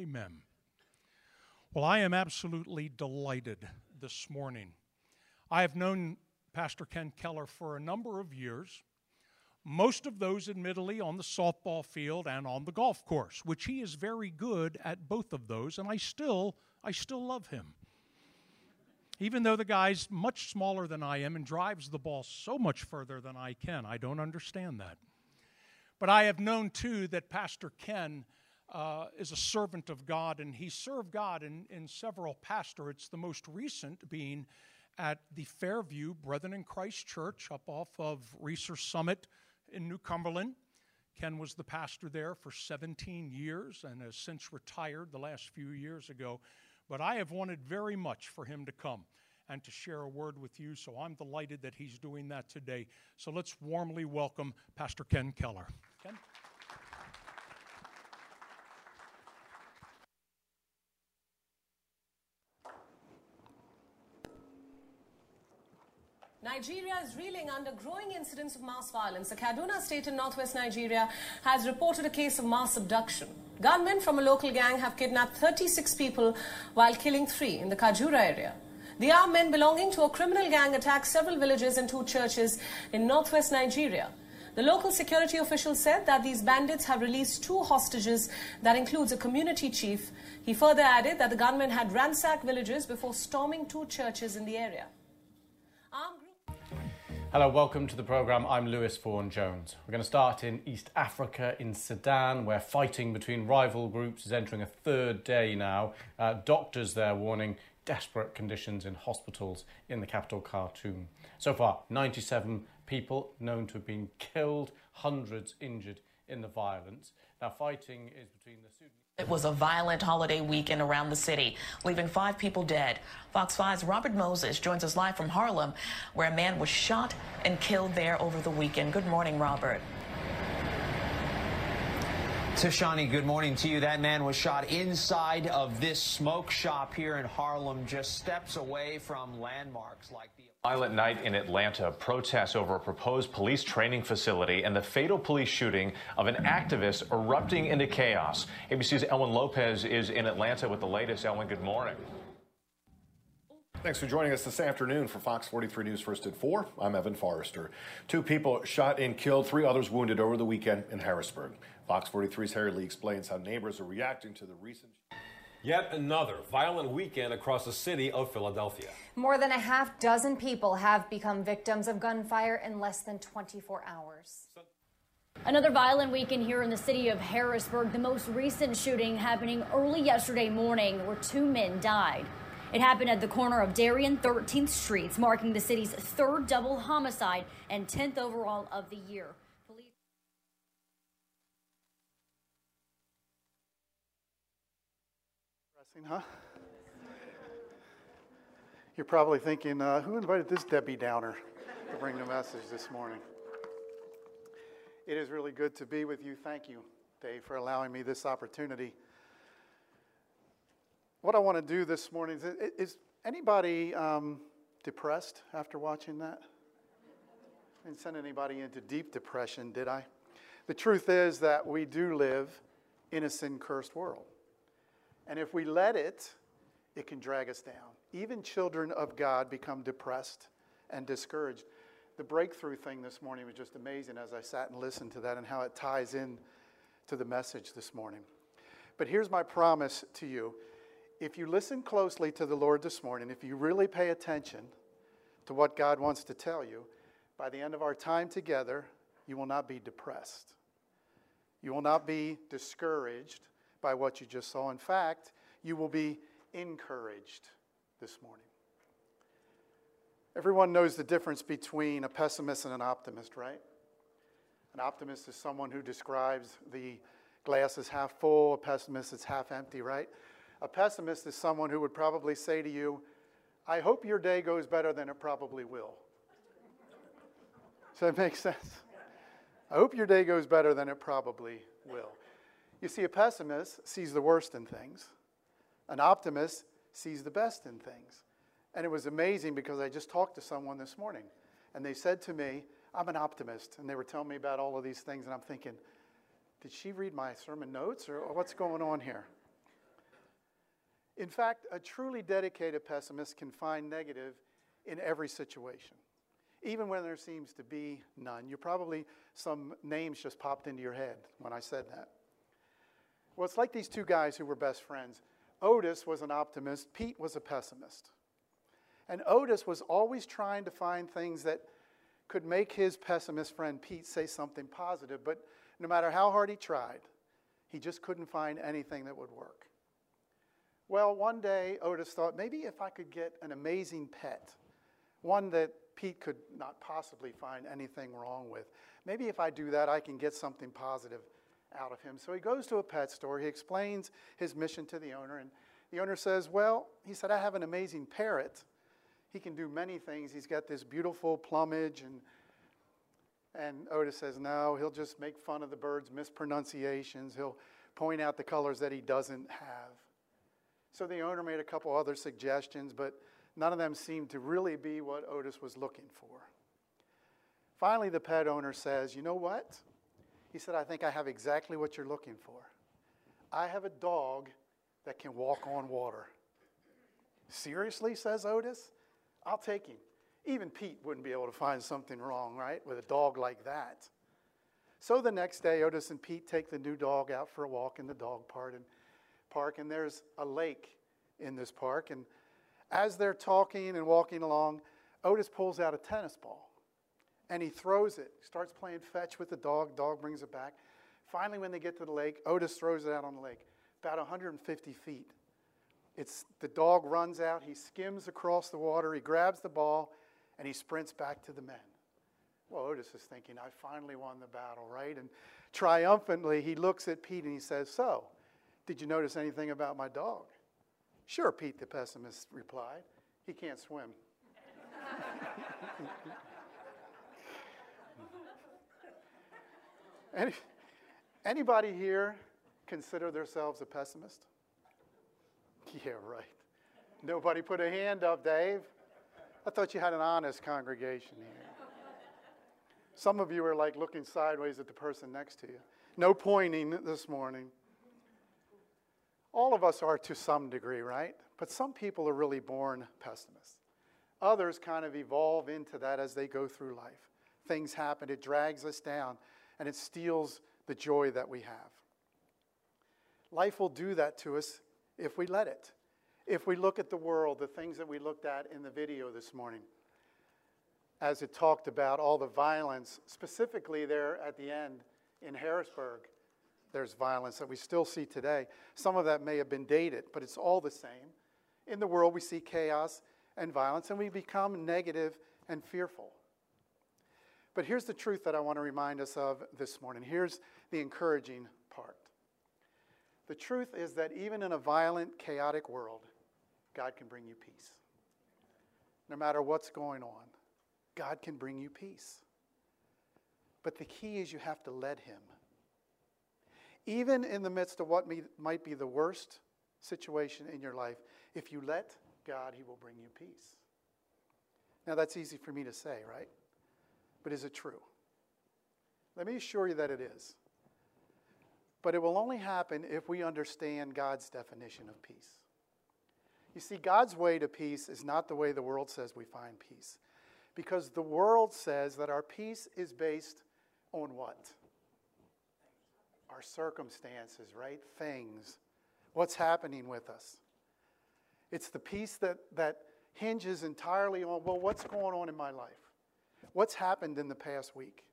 Amen. Well, I am absolutely delighted this morning. I have known Pastor Ken Keller for a number of years, most of those admittedly on the softball field and on the golf course, which he is very good at both of those, and I still love him. Even though the guy's much smaller than I am and drives the ball so much further than I can, I don't understand that. But I have known, too, that Pastor Ken is a servant of God, and he served God in several pastorates, the most recent being at the Fairview Brethren in Christ Church up off of Research Summit in New Cumberland. Ken was the pastor there for 17 years and has since retired the last few years ago. But I have wanted very much for him to come and to share a word with you, so I'm delighted that he's doing that today. So let's warmly welcome Pastor Ken Keller. Ken? Nigeria is reeling under growing incidents of mass violence. The Kaduna state in northwest Nigeria has reported a case of mass abduction. Gunmen from a local gang have kidnapped 36 people while killing 3 in the Kajura area. The armed men belonging to a criminal gang attacked several villages and 2 churches in northwest Nigeria. The local security official said that these bandits have released 2 hostages. That includes a community chief. He further added that the gunmen had ransacked villages before storming 2 churches in the area. Hello, welcome to the programme. I'm Lewis Vaughan-Jones. We're going to start in East Africa, in Sudan, where fighting between rival groups is entering a 3rd day now. Doctors there warning desperate conditions in hospitals in the capital, Khartoum. So far, 97 people known to have been killed, hundreds injured in the violence. Now, fighting is between the Sudanese... It was a violent holiday weekend around the city, leaving 5 people dead. Fox 5's Robert Moses joins us live from Harlem, where a man was shot and killed there over the weekend. Good morning, Robert. Tashani, good morning to you. That man was shot inside of this smoke shop here in Harlem, just steps away from landmarks like the... Violent night in Atlanta, protests over a proposed police training facility and the fatal police shooting of an activist erupting into chaos. ABC's Elwin Lopez is in Atlanta with the latest. Elwin, good morning. Thanks for joining us this afternoon for Fox 43 News First at 4. I'm Evan Forrester. 2 people shot and killed, 3 others wounded over the weekend in Harrisburg. Fox 43's Harry Lee explains how neighbors are reacting to the recent... Yet another violent weekend across the city of Philadelphia. More than a half dozen people have become victims of gunfire in less than 24 hours. Another violent weekend here in the city of Harrisburg. The most recent shooting happening early yesterday morning where 2 men died. It happened at the corner of Dairy and 13th Streets, marking the city's 3rd double homicide and 10th overall of the year. Huh? You're probably thinking, who invited this Debbie Downer to bring the message this morning? It is really good to be with you. Thank you, Dave, for allowing me this opportunity. What I want to do this morning is anybody depressed after watching that? I didn't send anybody into deep depression, did I? The truth is that we do live in a sin-cursed world. And if we let it, it can drag us down. Even children of God become depressed and discouraged. The breakthrough thing this morning was just amazing as I sat and listened to that and how it ties in to the message this morning. But here's my promise to you. If you listen closely to the Lord this morning, if you really pay attention to what God wants to tell you, by the end of our time together, you will not be depressed. You will not be discouraged by what you just saw. In fact, you will be encouraged this morning. Everyone knows the difference between a pessimist and an optimist, right? An optimist is someone who describes the glass as half full. A pessimist is half empty, right? A pessimist is someone who would probably say to you, I hope your day goes better than it probably will. Does that make sense? I hope your day goes better than it probably will. You see, a pessimist sees the worst in things. An optimist sees the best in things. And it was amazing because I just talked to someone this morning, and they said to me, I'm an optimist. And they were telling me about all of these things, and I'm thinking, did she read my sermon notes, or what's going on here? In fact, a truly dedicated pessimist can find negative in every situation, even when there seems to be none. Some names just popped into your head when I said that. Well, it's like these two guys who were best friends. Otis was an optimist, Pete was a pessimist. And Otis was always trying to find things that could make his pessimist friend Pete say something positive, but no matter how hard he tried, he just couldn't find anything that would work. Well, one day Otis thought, maybe if I could get an amazing pet, one that Pete could not possibly find anything wrong with. Maybe if I do that, I can get something positive out of him. So he goes to a pet store. He explains his mission to the owner. And the owner says, well, he said, I have an amazing parrot. He can do many things. He's got this beautiful plumage. And Otis says, no, he'll just make fun of the bird's mispronunciations. He'll point out the colors that he doesn't have. So the owner made a couple other suggestions, but none of them seemed to really be what Otis was looking for. Finally, the pet owner says, you know what? He said, I think I have exactly what you're looking for. I have a dog that can walk on water. Seriously, says Otis? I'll take him. Even Pete wouldn't be able to find something wrong, right, with a dog like that. So the next day, Otis and Pete take the new dog out for a walk in the dog park, and there's a lake in this park. And as they're talking and walking along, Otis pulls out a tennis ball. And he throws it, starts playing fetch with the dog. Dog brings it back. Finally, when they get to the lake, Otis throws it out on the lake, about 150 feet. The dog runs out. He skims across the water. He grabs the ball, and he sprints back to the men. Well, Otis is thinking, I finally won the battle, right? And triumphantly, he looks at Pete, and he says, so, did you notice anything about my dog? Sure, Pete, the pessimist replied. He can't swim. Anybody here consider themselves a pessimist? Yeah, right. Nobody put a hand up, Dave. I thought you had an honest congregation here. Some of you are like looking sideways at the person next to you. No pointing this morning. All of us are to some degree, right? But some people are really born pessimists. Others kind of evolve into that as they go through life. Things happen, it drags us down, and it steals the joy that we have. Life will do that to us if we let it. If we look at the world, the things that we looked at in the video this morning, as it talked about all the violence, specifically there at the end in Harrisburg, there's violence that we still see today. Some of that may have been dated, but it's all the same. In the world, we see chaos and violence, and we become negative and fearful. But here's the truth that I want to remind us of this morning. Here's the encouraging part. The truth is that even in a violent, chaotic world, God can bring you peace. No matter what's going on, God can bring you peace. But the key is you have to let Him. Even in the midst of what might be the worst situation in your life, if you let God, He will bring you peace. Now, that's easy for me to say, right? But is it true? Let me assure you that it is. But it will only happen if we understand God's definition of peace. You see, God's way to peace is not the way the world says we find peace. Because the world says that our peace is based on what? Our circumstances, right? Things. What's happening with us. It's the peace that hinges entirely on, well, what's going on in my life? What's happened in the past week?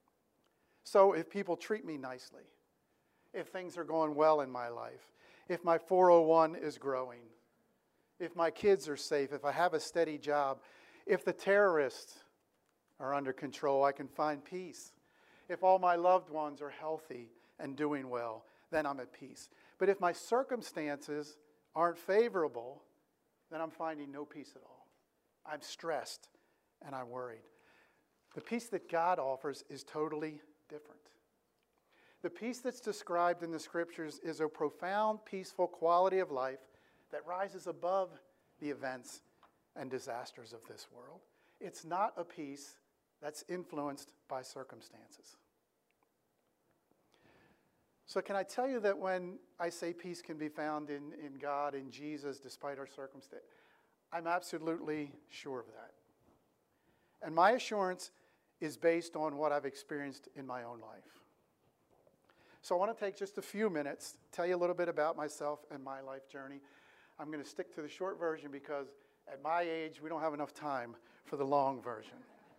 So if people treat me nicely, if things are going well in my life, if my 401 is growing, if my kids are safe, if I have a steady job, if the terrorists are under control, I can find peace. If all my loved ones are healthy and doing well, then I'm at peace. But if my circumstances aren't favorable, then I'm finding no peace at all. I'm stressed and I'm worried. The peace that God offers is totally different. The peace that's described in the Scriptures is a profound, peaceful quality of life that rises above the events and disasters of this world. It's not a peace that's influenced by circumstances. So can I tell you that when I say peace can be found in God, in Jesus, despite our circumstance, I'm absolutely sure of that. And my assurance is based on what I've experienced in my own life. So I want to take just a few minutes, tell you a little bit about myself and my life journey. I'm going to stick to the short version because at my age, we don't have enough time for the long version.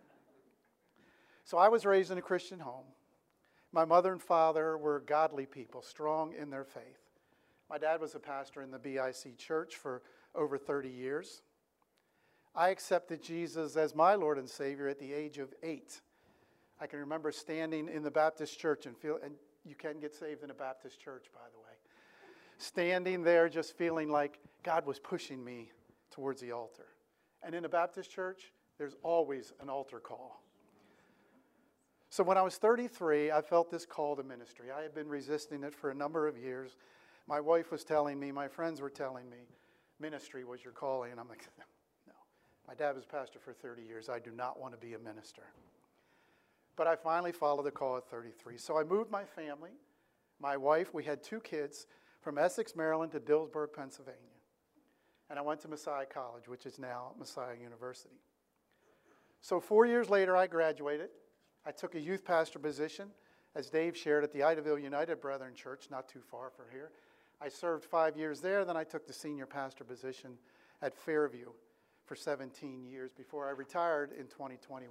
So I was raised in a Christian home. My mother and father were godly people, strong in their faith. My dad was a pastor in the BIC church for over 30 years. I accepted Jesus as my Lord and Savior at the age of 8. I can remember standing in the Baptist church and you can get saved in a Baptist church, by the way. Standing there just feeling like God was pushing me towards the altar. And in a Baptist church, there's always an altar call. So when I was 33, I felt this call to ministry. I had been resisting it for a number of years. My wife was telling me, my friends were telling me, ministry was your calling. And I'm like, no. My dad was a pastor for 30 years. I do not want to be a minister. But I finally followed the call at 33. So I moved my family, my wife, we had 2 kids, from Essex, Maryland to Dillsburg, Pennsylvania. And I went to Messiah College, which is now Messiah University. So 4 years later, I graduated. I took a youth pastor position, as Dave shared, at the Idaville United Brethren Church, not too far from here. I served 5 years there, then I took the senior pastor position at Fairview for 17 years before I retired in 2021.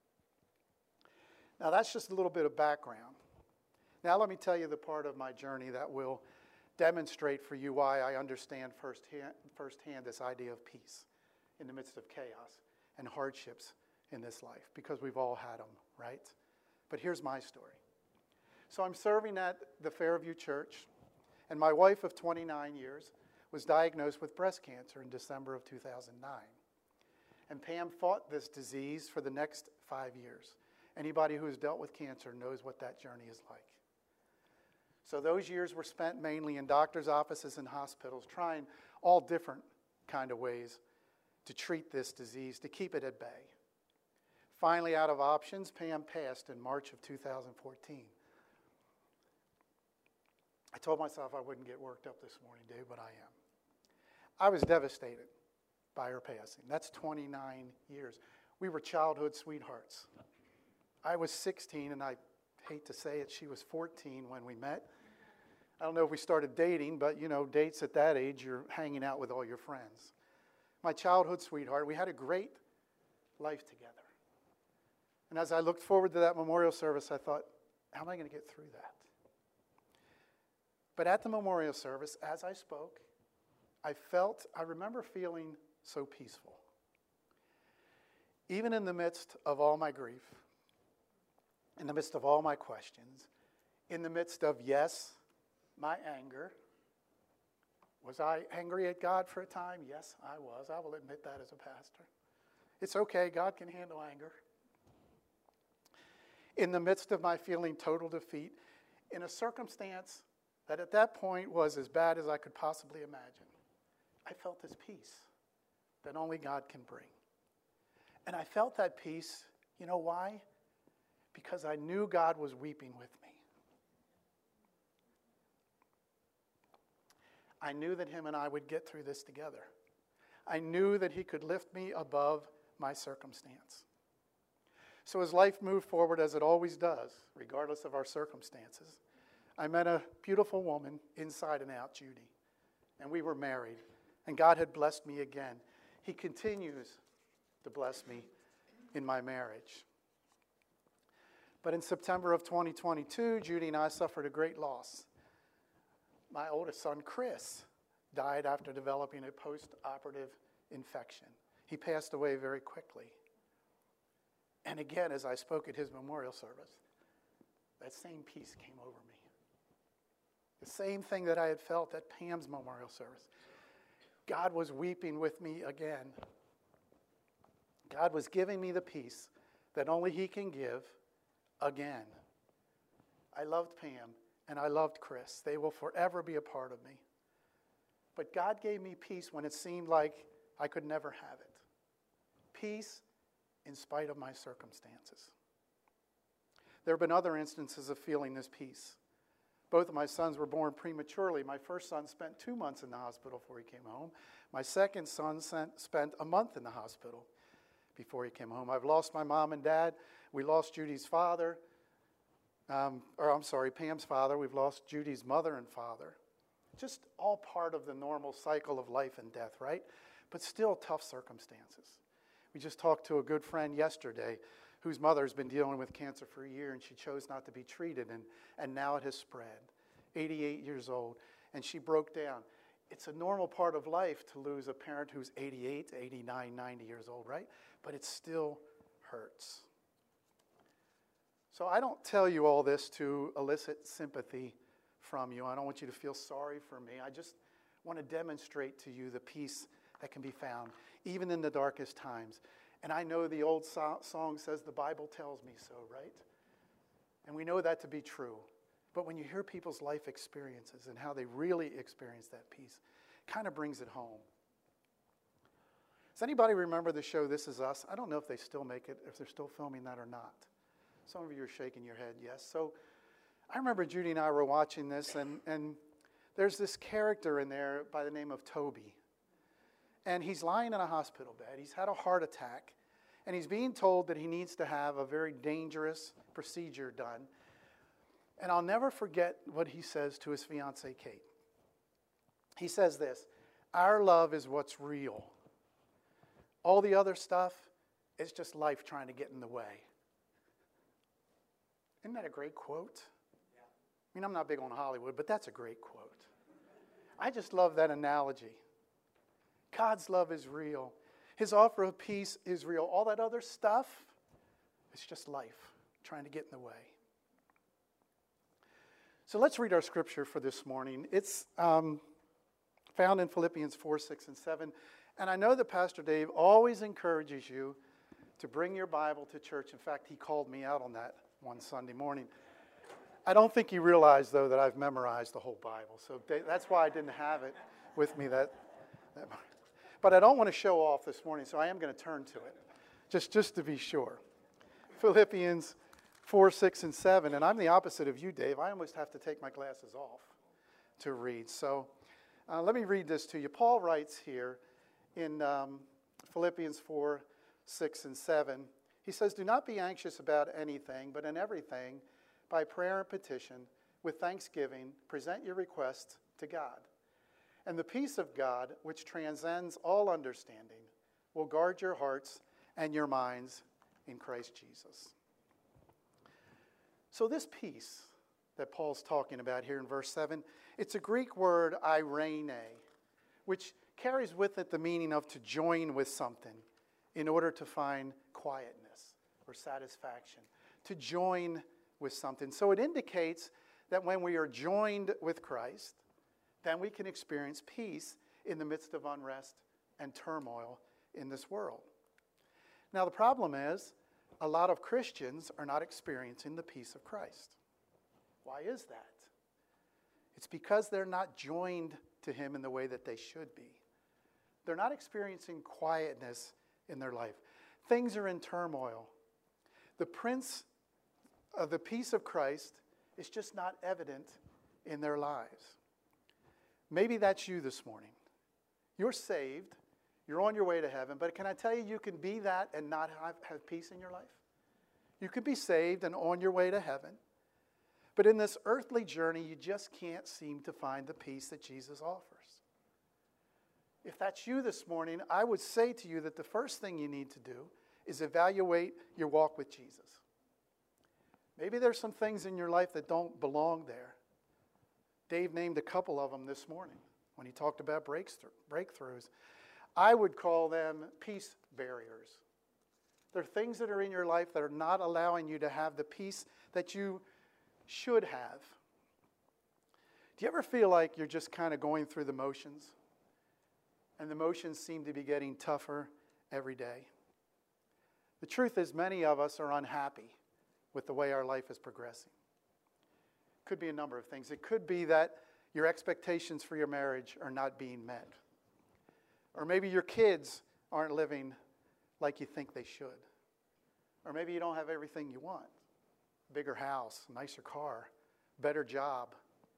Now that's just a little bit of background. Now let me tell you the part of my journey that will demonstrate for you why I understand firsthand this idea of peace in the midst of chaos and hardships in this life, because we've all had them, right? But here's my story. So I'm serving at the Fairview Church, and my wife of 29 years was diagnosed with breast cancer in December of 2009. And Pam fought this disease for the next 5 years. Anybody who has dealt with cancer knows what that journey is like. So those years were spent mainly in doctors' offices and hospitals, trying all different kind of ways to treat this disease, to keep it at bay. Finally, out of options, Pam passed in March of 2014. I told myself I wouldn't get worked up this morning, Dave, but I am. I was devastated by her passing. That's 29 years. We were childhood sweethearts. I was 16, and I hate to say it, she was 14 when we met. I don't know if we started dating, but, you know, dates at that age, you're hanging out with all your friends. My childhood sweetheart, we had a great life together. And as I looked forward to that memorial service, I thought, how am I going to get through that? But at the memorial service, as I spoke, I remember feeling so peaceful. Even in the midst of all my grief, in the midst of all my questions, in the midst of, yes, my anger. Was I angry at God for a time? Yes, I was. I will admit that as a pastor. It's okay. God can handle anger. In the midst of my feeling total defeat, in a circumstance that at that point was as bad as I could possibly imagine, I felt this peace that only God can bring. And I felt that peace, you know why? Because I knew God was weeping with me. I knew that him and I would get through this together. I knew that he could lift me above my circumstance. So as life moved forward, as it always does, regardless of our circumstances, I met a beautiful woman inside and out, Judy, and we were married, and God had blessed me again. He continues to bless me in my marriage. But in September of 2022, Judy and I suffered a great loss. My oldest son, Chris, died after developing a post-operative infection. He passed away very quickly. And again, as I spoke at his memorial service, that same peace came over me. The same thing that I had felt at Pam's memorial service. God was weeping with me again. God was giving me the peace that only he can give again. I loved Pam and I loved Chris. They will forever be a part of me. But God gave me peace when it seemed like I could never have it. Peace in spite of my circumstances. There have been other instances of feeling this peace. Both of my sons were born prematurely. My first son spent 2 months in the hospital before he came home. My second son spent a month in the hospital before he came home. I've lost my mom and dad. We lost Judy's father. Pam's father. We've lost Judy's mother and father. Just all part of the normal cycle of life and death, right? But still tough circumstances. We just talked to a good friend yesterday whose mother's been dealing with cancer for a year, and she chose not to be treated, and now it has spread. 88 years old, and she broke down. It's a normal part of life to lose a parent who's 88, 89, 90 years old, right? But it still hurts. So I don't tell you all this to elicit sympathy from you. I don't want you to feel sorry for me. I just want to demonstrate to you the peace that can be found, even in the darkest times. And I know the old song says, the Bible tells me so, right? And we know that to be true. But when you hear people's life experiences and how they really experience that peace, it kind of brings it home. Does anybody remember the show This Is Us? I don't know if they still make it, if they're still filming that or not. Some of you are shaking your head, yes. So I remember Judy and I were watching this, and there's this character in there by the name of Toby. And he's lying in a hospital bed. He's had a heart attack. And he's being told that he needs to have a very dangerous procedure done. And I'll never forget what he says to his fiancée, Kate. He says this, "Our love is what's real. All the other stuff is just life trying to get in the way." Isn't that a great quote? Yeah. I mean, I'm not big on Hollywood, but that's a great quote. I just love that analogy. God's love is real. His offer of peace is real. All that other stuff, it's just life trying to get in the way. So let's read our scripture for this morning. It's found in Philippians 4, 6, and 7. And I know that Pastor Dave always encourages you to bring your Bible to church. In fact, he called me out on that one Sunday morning. I don't think he realized, though, that I've memorized the whole Bible. So that's why I didn't have it with me that But I don't want to show off this morning, so I am going to turn to it, just to be sure. Philippians 4, 6, and 7. And I'm the opposite of you, Dave. I almost have to take my glasses off to read. So let me read this to you. Paul writes here in Philippians 4, 6, and 7. He says, "Do not be anxious about anything, but in everything, by prayer and petition, with thanksgiving, present your requests to God. And the peace of God, which transcends all understanding, will guard your hearts and your minds in Christ Jesus." So this peace that Paul's talking about here in verse 7, it's a Greek word, eirene, which carries with it the meaning of to join with something in order to find quietness or satisfaction. To join with something. So it indicates that when we are joined with Christ, then we can experience peace in the midst of unrest and turmoil in this world. Now, the problem is, a lot of Christians are not experiencing the peace of Christ. Why is that? It's because they're not joined to Him in the way that they should be. They're not experiencing quietness in their life. Things are in turmoil. The Prince of the peace of Christ is just not evident in their lives. Maybe that's you this morning. You're saved. You're on your way to heaven. But can I tell you, you can be that and not have peace in your life? You could be saved and on your way to heaven. But in this earthly journey, you just can't seem to find the peace that Jesus offers. If that's you this morning, I would say to you that the first thing you need to do is evaluate your walk with Jesus. Maybe there's some things in your life that don't belong there. Dave named a couple of them this morning when he talked about breakthroughs. I would call them peace barriers. There are things that are in your life that are not allowing you to have the peace that you should have. Do you ever feel like you're just kind of going through the motions? And the motions seem to be getting tougher every day. The truth is, many of us are unhappy with the way our life is progressing. Could be a number of things. It could be that your expectations for your marriage are not being met. Or maybe your kids aren't living like you think they should. Or maybe you don't have everything you want. Bigger house, nicer car, better job,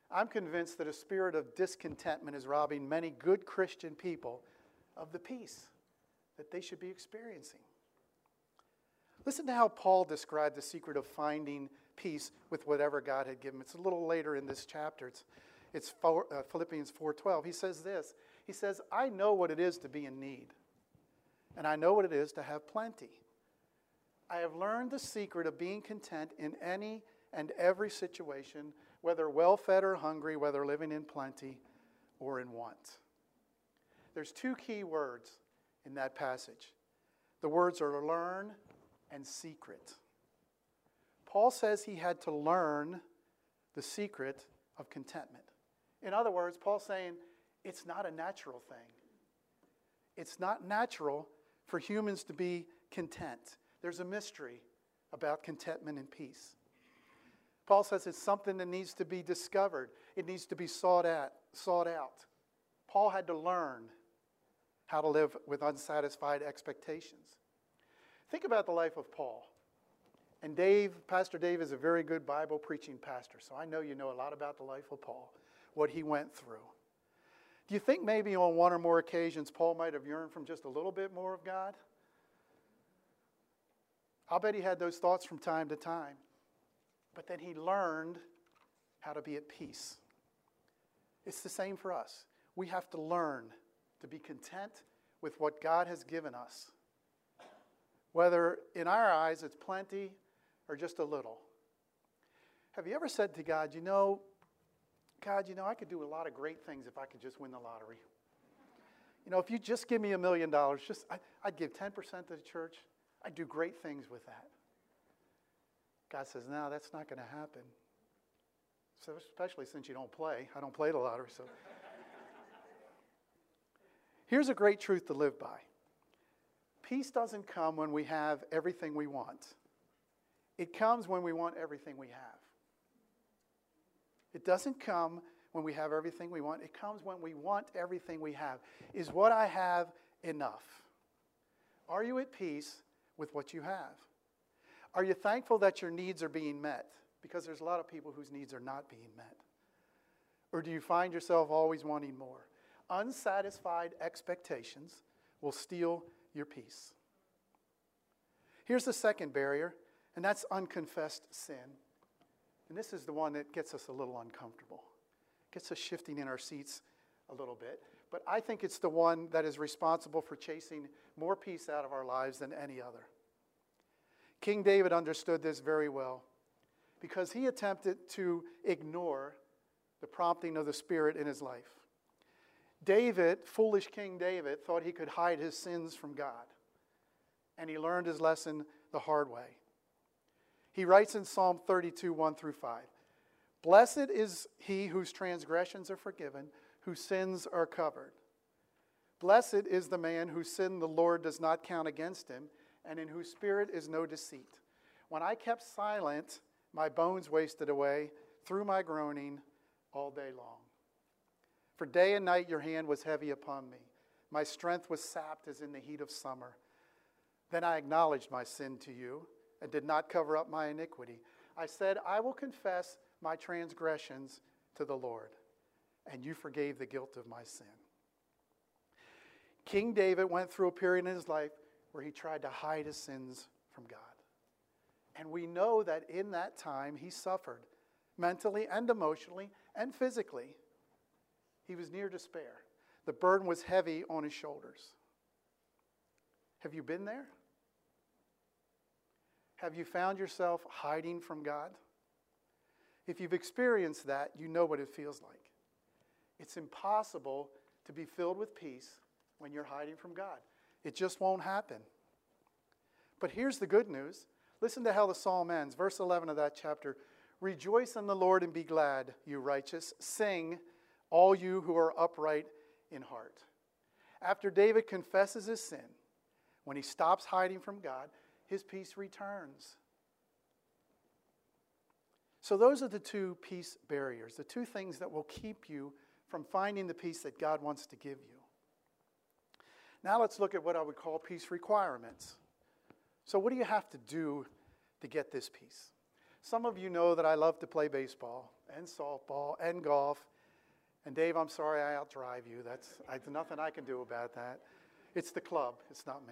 I'm convinced that a spirit of discontentment is robbing many good Christian people of the peace that they should be experiencing. Listen to how Paul described the secret of finding peace with whatever God had given. It's a little later in this chapter. It's Philippians 4:12. He says this. He says, I know what it is to be in need, and I know what it is to have plenty. I have learned the secret of being content in any and every situation, whether well-fed or hungry, whether living in plenty or in want. There's two key words in that passage. The words are learn and secret. Paul says he had to learn the secret of contentment. In other words, Paul's saying it's not a natural thing. It's not natural for humans to be content. There's a mystery about contentment and peace. Paul says it's something that needs to be discovered. It needs to be sought out. Paul had to learn how to live with unsatisfied expectations. Think about the life of Paul. And Pastor Dave is a very good Bible preaching pastor, so I know you know a lot about the life of Paul, what he went through. Do you think maybe on one or more occasions Paul might have yearned from just a little bit more of God? I'll bet he had those thoughts from time to time. But then he learned how to be at peace. It's the same for us. We have to learn to be content with what God has given us. Whether in our eyes it's plenty or just a little. Have you ever said to God, God, I could do a lot of great things if I could just win the lottery. If you just give me $1 million, I'd give 10% to the church. I'd do great things with that. God says, no, that's not going to happen. So especially since you don't play. I don't play the lottery. So here's a great truth to live by. Peace doesn't come when we have everything we want. It comes when we want everything we have. It doesn't come when we have everything we want. It comes when we want everything we have. Is what I have enough? Are you at peace with what you have? Are you thankful that your needs are being met? Because there's a lot of people whose needs are not being met. Or do you find yourself always wanting more? Unsatisfied expectations will steal your peace. Here's the second barrier, and that's unconfessed sin. And this is the one that gets us a little uncomfortable. Gets us shifting in our seats a little bit. But I think it's the one that is responsible for chasing more peace out of our lives than any other. King David understood this very well because he attempted to ignore the prompting of the Spirit in his life. David, foolish King David, thought he could hide his sins from God. And he learned his lesson the hard way. He writes in Psalm 32, 1-5, Blessed is he whose transgressions are forgiven, whose sins are covered. Blessed is the man whose sin the Lord does not count against him, and in whose spirit is no deceit. When I kept silent, my bones wasted away through my groaning all day long. For day and night your hand was heavy upon me. My strength was sapped as in the heat of summer. Then I acknowledged my sin to you and did not cover up my iniquity. I said, I will confess my transgressions to the Lord, and you forgave the guilt of my sin. King David went through a period in his life where he tried to hide his sins from God. And we know that in that time he suffered mentally and emotionally and physically. He was near despair. The burden was heavy on his shoulders. Have you been there? Have you found yourself hiding from God? If you've experienced that, you know what it feels like. It's impossible to be filled with peace when you're hiding from God. It just won't happen. But here's the good news. Listen to how the psalm ends. Verse 11 of that chapter. Rejoice in the Lord and be glad, you righteous. Sing, all you who are upright in heart. After David confesses his sin, when he stops hiding from God, his peace returns. So those are the two peace barriers, the two things that will keep you from finding the peace that God wants to give you. Now let's look at what I would call peace requirements. So what do you have to do to get this peace? Some of you know that I love to play baseball and softball and golf. And Dave, I'm sorry I outdrive you. There's nothing I can do about that. It's the club. It's not me.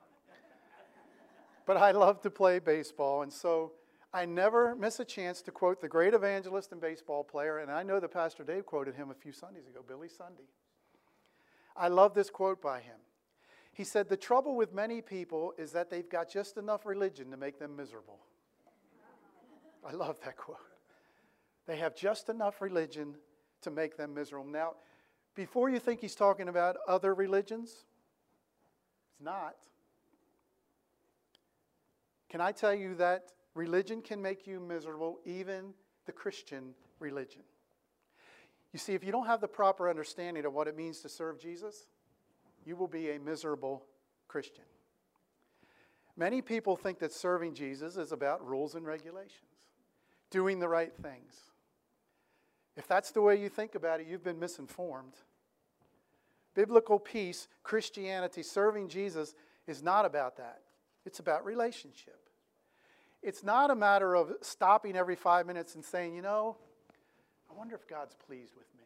But I love to play baseball, and so I never miss a chance to quote the great evangelist and baseball player, and I know that Pastor Dave quoted him a few Sundays ago, Billy Sunday. I love this quote by him. He said, "The trouble with many people is that they've got just enough religion to make them miserable." I love that quote. They have just enough religion to make them miserable. Now, before you think he's talking about other religions, it's not. Can I tell you that religion can make you miserable, even the Christian religion? You see, if you don't have the proper understanding of what it means to serve Jesus, you will be a miserable Christian. Many people think that serving Jesus is about rules and regulations, doing the right things. If that's the way you think about it, you've been misinformed. Biblical peace, Christianity, serving Jesus is not about that. It's about relationship. It's not a matter of stopping every 5 minutes and saying, you know, I wonder if God's pleased with me.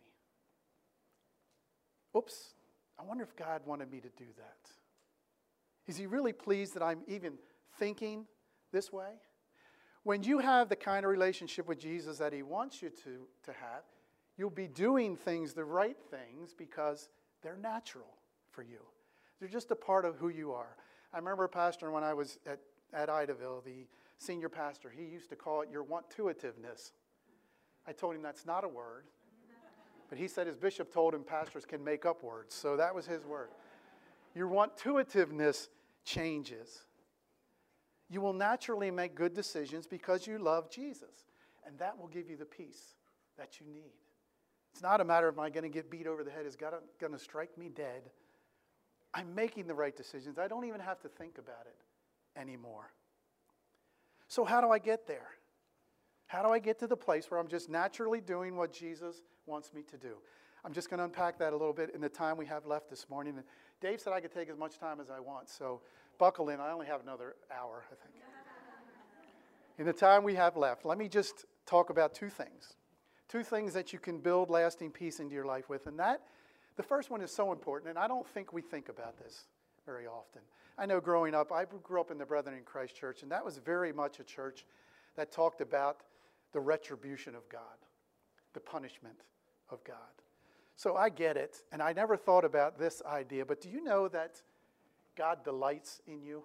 Oops, I wonder if God wanted me to do that. Is he really pleased that I'm even thinking this way? When you have the kind of relationship with Jesus that he wants you to have, you'll be doing things, the right things, because they're natural for you. They're just a part of who you are. I remember a pastor when I was at Idaville, the senior pastor, he used to call it your want-to-ativeness. I told him that's not a word. But he said his bishop told him pastors can make up words. So that was his word. Your want-to-ativeness changes. You will naturally make good decisions because you love Jesus. And that will give you the peace that you need. It's not a matter of, am I going to get beat over the head? Is God going to strike me dead? I'm making the right decisions. I don't even have to think about it anymore. So how do I get there? How do I get to the place where I'm just naturally doing what Jesus wants me to do? I'm just going to unpack that a little bit in the time we have left this morning. And Dave said I could take as much time as I want, so buckle in. I only have another hour, I think. In the time we have left, let me just talk about two things. Two things that you can build lasting peace into your life with. And that, the first one is so important, and I don't think we think about this very often. I know growing up, I grew up in the Brethren in Christ Church, and that was very much a church that talked about the retribution of God, the punishment of God. So I get it, and I never thought about this idea, but do you know that God delights in you?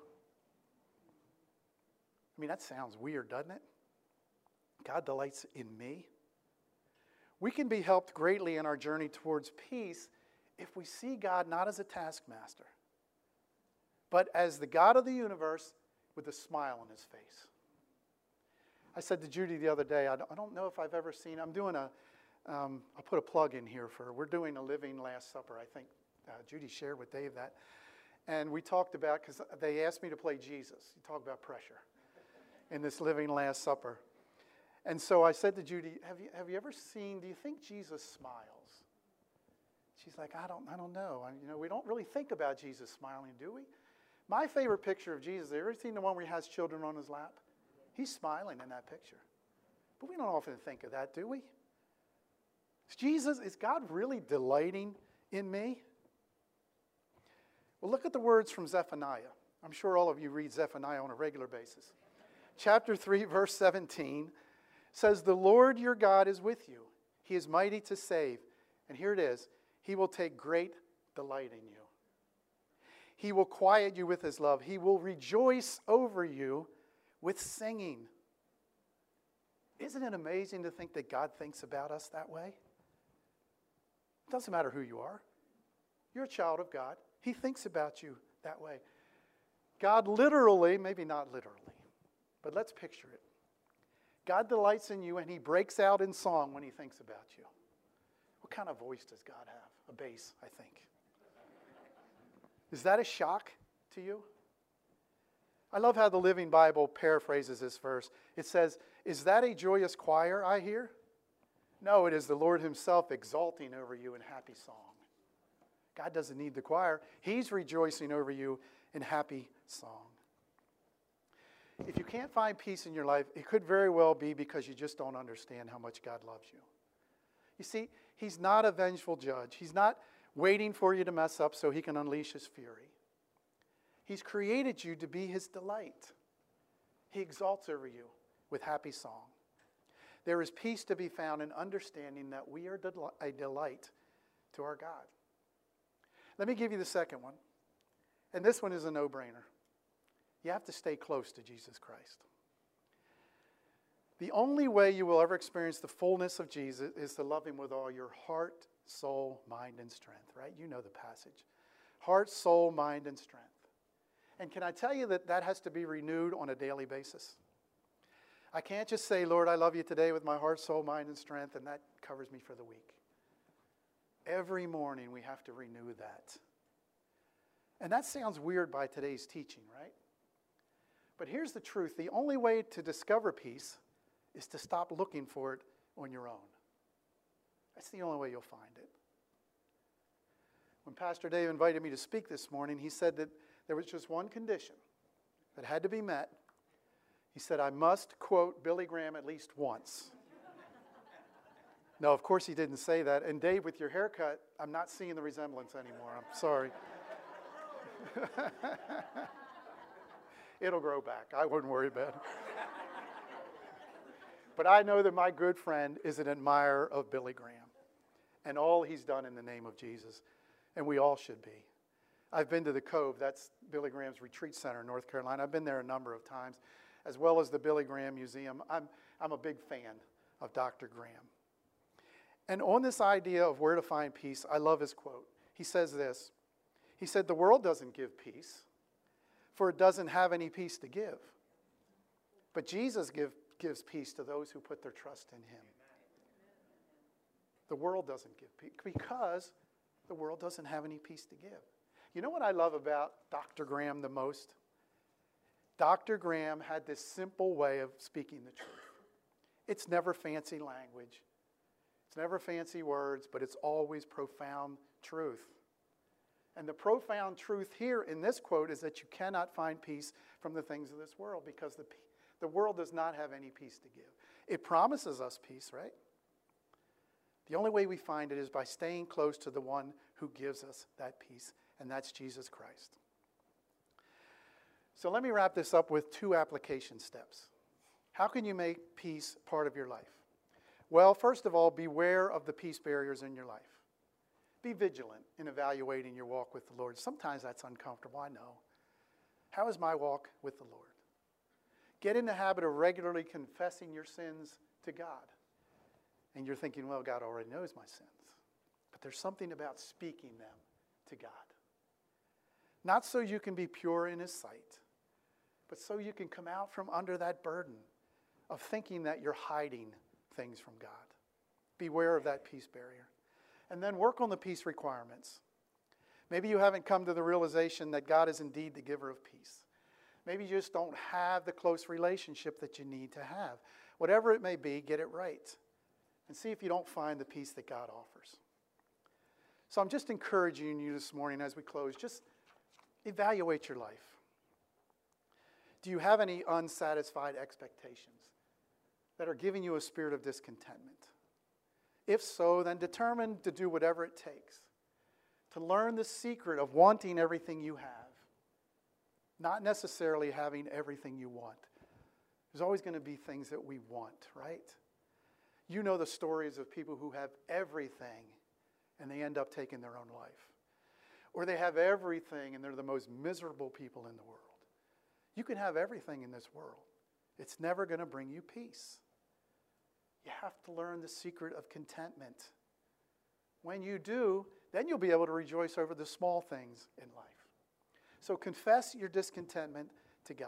I mean, that sounds weird, doesn't it? God delights in me. We can be helped greatly in our journey towards peace if we see God not as a taskmaster, but as the God of the universe with a smile on his face. I said to Judy the other day, I don't know if I've ever seen, I'm doing I'll put a plug in here we're doing a Living Last Supper. I think Judy shared with Dave that. And we talked about, because they asked me to play Jesus. You talk about pressure in this Living Last Supper. And so I said to Judy, have you ever seen, do you think Jesus smiles? She's like, I don't know. We don't really think about Jesus smiling, do we? My favorite picture of Jesus, have you ever seen the one where he has children on his lap? He's smiling in that picture. But we don't often think of that, do we? Is God really delighting in me? Well, look at the words from Zephaniah. I'm sure all of you read Zephaniah on a regular basis. Chapter 3, verse 17 says, "The Lord your God is with you. He is mighty to save." And here it is. "He will take great delight in you. He will quiet you with his love. He will rejoice over you with singing." Isn't it amazing to think that God thinks about us that way? It doesn't matter who you are. You're a child of God. He thinks about you that way. God literally, maybe not literally, but let's picture it. God delights in you and he breaks out in song when he thinks about you. What kind of voice does God have? A bass, I think. Is that a shock to you? I love how the Living Bible paraphrases this verse. It says, "Is that a joyous choir I hear? No, it is the Lord himself exalting over you in happy song." God doesn't need the choir. He's rejoicing over you in happy song. If you can't find peace in your life, it could very well be because you just don't understand how much God loves you. You see, he's not a vengeful judge. He's not waiting for you to mess up so he can unleash his fury. He's created you to be his delight. He exalts over you with happy song. There is peace to be found in understanding that we are a delight to our God. Let me give you the second one. And this one is a no-brainer. You have to stay close to Jesus Christ. The only way you will ever experience the fullness of Jesus is to love him with all your heart, soul, mind, and strength, right? You know the passage. Heart, soul, mind, and strength. And can I tell you that that has to be renewed on a daily basis? I can't just say, Lord, I love you today with my heart, soul, mind, and strength, and that covers me for the week. Every morning we have to renew that. And that sounds weird by today's teaching, right? But here's the truth. The only way to discover peace is to stop looking for it on your own. That's the only way you'll find it. When Pastor Dave invited me to speak this morning, he said that there was just one condition that had to be met. He said, I must quote Billy Graham at least once. No, of course he didn't say that. And Dave, with your haircut, I'm not seeing the resemblance anymore. I'm sorry. It'll grow back. I wouldn't worry about it. But I know that my good friend is an admirer of Billy Graham and all he's done in the name of Jesus. And we all should be. I've been to the Cove. That's Billy Graham's retreat center in North Carolina. I've been there a number of times, as well as the Billy Graham Museum. I'm a big fan of Dr. Graham. And on this idea of where to find peace, I love his quote. He says this. He said, the world doesn't give peace, for it doesn't have any peace to give. But Jesus gives peace to those who put their trust in him. The world doesn't give peace because the world doesn't have any peace to give. You know what I love about Dr. Graham the most? Dr. Graham had this simple way of speaking the truth. It's never fancy language. It's never fancy words, but it's always profound truth. And the profound truth here in this quote is that you cannot find peace from the things of this world because the world does not have any peace to give. It promises us peace, right? The only way we find it is by staying close to the one who gives us that peace, and that's Jesus Christ. So let me wrap this up with 2 application steps. How can you make peace part of your life? Well, first of all, beware of the peace barriers in your life. Be vigilant in evaluating your walk with the Lord. Sometimes that's uncomfortable, I know. How is my walk with the Lord? Get in the habit of regularly confessing your sins to God. And you're thinking, well, God already knows my sins. But there's something about speaking them to God. Not so you can be pure in his sight, but so you can come out from under that burden of thinking that you're hiding things from God. Beware of that peace barrier. And then work on the peace requirements. Maybe you haven't come to the realization that God is indeed the giver of peace. Maybe you just don't have the close relationship that you need to have. Whatever it may be, get it right. And see if you don't find the peace that God offers. So I'm just encouraging you this morning as we close, just evaluate your life. Do you have any unsatisfied expectations that are giving you a spirit of discontentment? If so, then determine to do whatever it takes to learn the secret of wanting everything you have, not necessarily having everything you want. There's always going to be things that we want, right? You know the stories of people who have everything and they end up taking their own life. Or they have everything and they're the most miserable people in the world. You can have everything in this world. It's never going to bring you peace. You have to learn the secret of contentment. When you do, then you'll be able to rejoice over the small things in life. So confess your discontentment to God.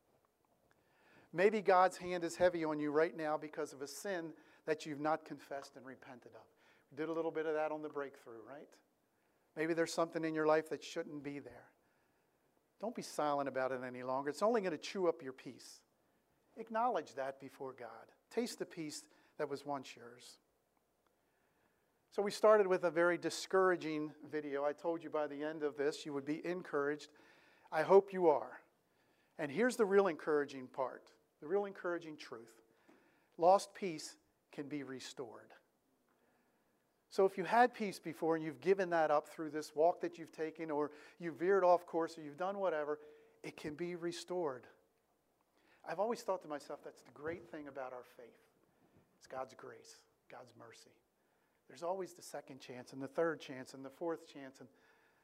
Maybe God's hand is heavy on you right now because of a sin that you've not confessed and repented of. We did a little bit of that on the breakthrough, right? Maybe there's something in your life that shouldn't be there. Don't be silent about it any longer. It's only going to chew up your peace. Acknowledge that before God. Taste the peace that was once yours. So we started with a very discouraging video. I told you by the end of this you would be encouraged. I hope you are. And here's the real encouraging part, the real encouraging truth. Lost peace can be restored. So if you had peace before and you've given that up through this walk that you've taken, or you veered off course, or you've done whatever, it can be restored. I've always thought to myself, that's the great thing about our faith. It's God's grace, God's mercy. There's always the second chance and the third chance and the fourth chance. And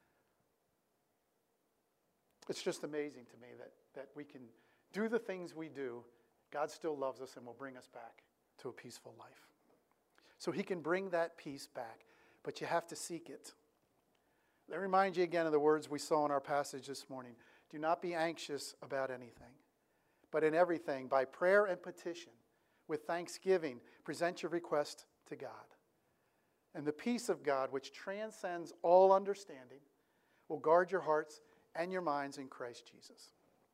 it's just amazing to me that we can do the things we do. God still loves us and will bring us back to a peaceful life. So he can bring that peace back, but you have to seek it. Let me remind you again of the words we saw in our passage this morning. Do not be anxious about anything, but in everything, by prayer and petition, with thanksgiving, present your request to God. And the peace of God, which transcends all understanding, will guard your hearts and your minds in Christ Jesus.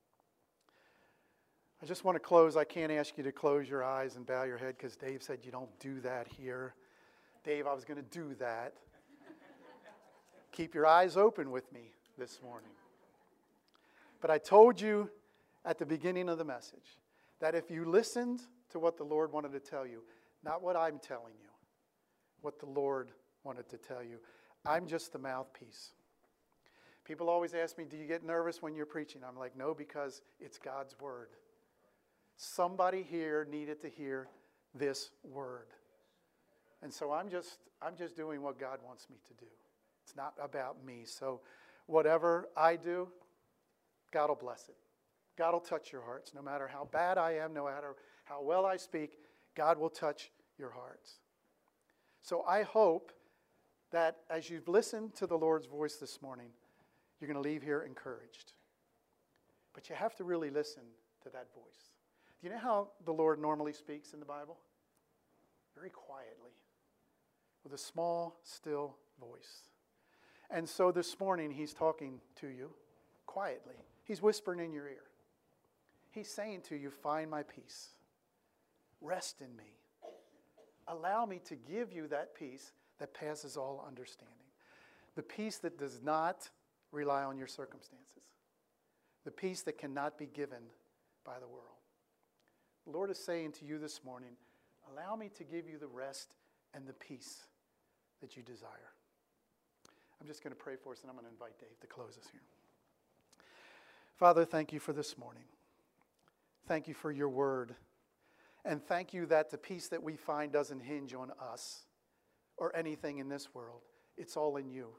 I just want to close. I can't ask you to close your eyes and bow your head because Dave said you don't do that here. Dave, I was going to do that. Keep your eyes open with me this morning. But I told you at the beginning of the message that if you listened to what the Lord wanted to tell you, not what I'm telling you, what the Lord wanted to tell you, I'm just the mouthpiece. People always ask me, do you get nervous when you're preaching? I'm like, no, because it's God's word. Somebody here needed to hear this word. And so I'm just doing what God wants me to do. It's not about me. So whatever I do, God will bless it. God will touch your hearts. No matter how bad I am, no matter how well I speak, God will touch your hearts. So I hope that as you've listened to the Lord's voice this morning, you're going to leave here encouraged. But you have to really listen to that voice. Do you know how the Lord normally speaks in the Bible? Very quietly, with a small, still voice. And so this morning, he's talking to you quietly. He's whispering in your ear. He's saying to you, find my peace. Rest in me. Allow me to give you that peace that passes all understanding. The peace that does not rely on your circumstances. The peace that cannot be given by the world. The Lord is saying to you this morning, allow me to give you the rest and the peace that you desire. I'm just going to pray for us, and I'm going to invite Dave to close us here. Father, thank you for this morning. Thank you for your word. And thank you that the peace that we find doesn't hinge on us or anything in this world. It's all in you.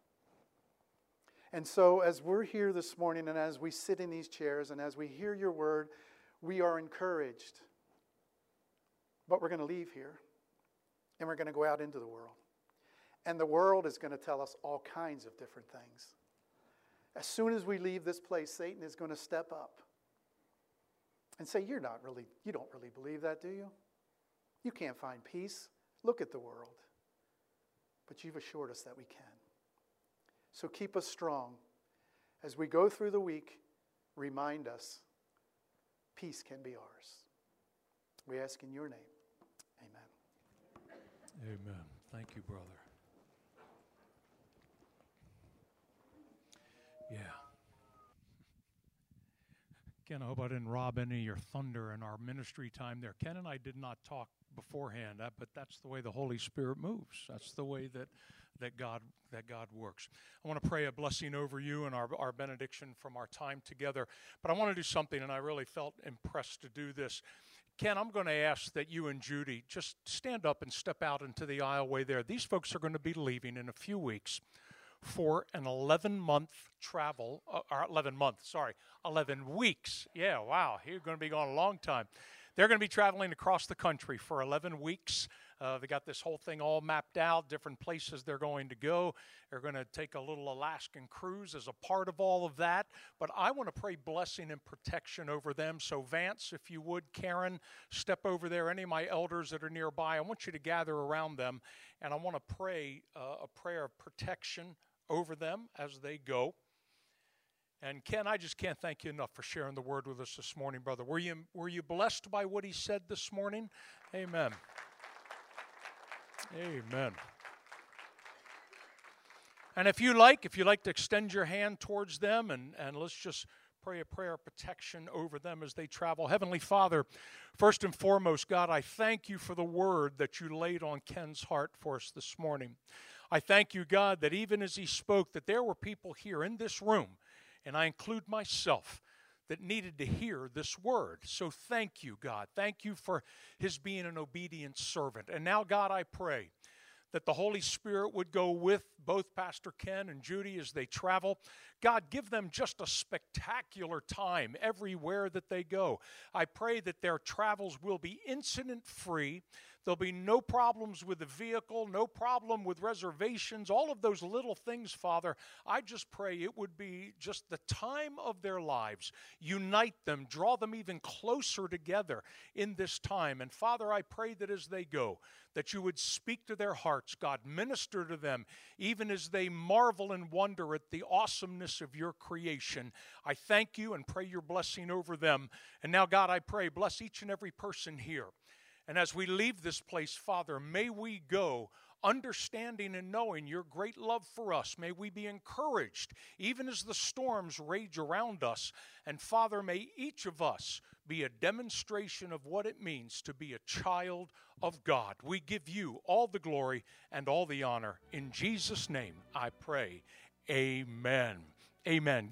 And so as we're here this morning and as we sit in these chairs and as we hear your word, we are encouraged. But we're going to leave here and we're going to go out into the world. And the world is going to tell us all kinds of different things. As soon as we leave this place, Satan is going to step up and say, you don't really believe that, do you? You can't find peace. Look at the world. But you've assured us that we can. So keep us strong. As we go through the week, remind us, peace can be ours. We ask in your name. Amen. Amen. Thank you, brother. Yeah. Ken, I hope I didn't rob any of your thunder in our ministry time there. Ken and I did not talk beforehand, but that's the way the Holy Spirit moves. That's the way that God works. I want to pray a blessing over you and our benediction from our time together. But I want to do something, and I really felt impressed to do this. Ken, I'm going to ask that you and Judy just stand up and step out into the aisleway there. These folks are going to be leaving in a few weeks for an 11-month travel, 11 weeks. Yeah, wow, you're going to be gone a long time. They're going to be traveling across the country for 11 weeks. They got this whole thing all mapped out, different places they're going to go. They're going to take a little Alaskan cruise as a part of all of that. But I want to pray blessing and protection over them. So Vance, if you would, Karen, step over there. Any of my elders that are nearby, I want you to gather around them. And I want to pray a prayer of protection over them as they go. And Ken, I just can't thank you enough for sharing the word with us this morning, brother. Were you blessed by what he said this morning? Amen. Amen. And if you like to extend your hand towards them and let's just pray a prayer of protection over them as they travel. Heavenly Father, first and foremost, God, I thank you for the word that you laid on Ken's heart for us this morning. I thank you, God, that even as he spoke, that there were people here in this room, and I include myself, that needed to hear this word. So thank you, God. Thank you for his being an obedient servant. And now, God, I pray that the Holy Spirit would go with both Pastor Ken and Judy as they travel. God, give them just a spectacular time everywhere that they go. I pray that their travels will be incident-free. There'll be no problems with the vehicle, no problem with reservations, all of those little things, Father. I just pray it would be just the time of their lives. Unite them, draw them even closer together in this time. And Father, I pray that as they go, that you would speak to their hearts, God, minister to them, even as they marvel and wonder at the awesomeness of your creation. I thank you and pray your blessing over them. And now, God, I pray, bless each and every person here. And as we leave this place, Father, may we go understanding and knowing your great love for us. May we be encouraged, even as the storms rage around us. And Father, may each of us be a demonstration of what it means to be a child of God. We give you all the glory and all the honor. In Jesus' name I pray. Amen. Amen.